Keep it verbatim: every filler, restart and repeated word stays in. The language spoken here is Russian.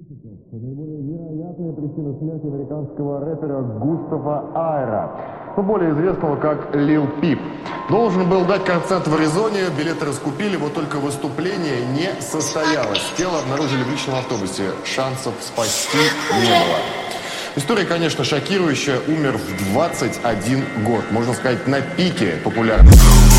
Наиболее вероятная причина смерти американского рэпера Густава Айра, но более известного как Лил Пип. Должен был дать концерт в Аризоне, билеты раскупили, вот только выступление не состоялось. Тело обнаружили в личном автобусе, шансов спасти не было. История, конечно, шокирующая. Умер в двадцать один год, можно сказать, на пике популярности.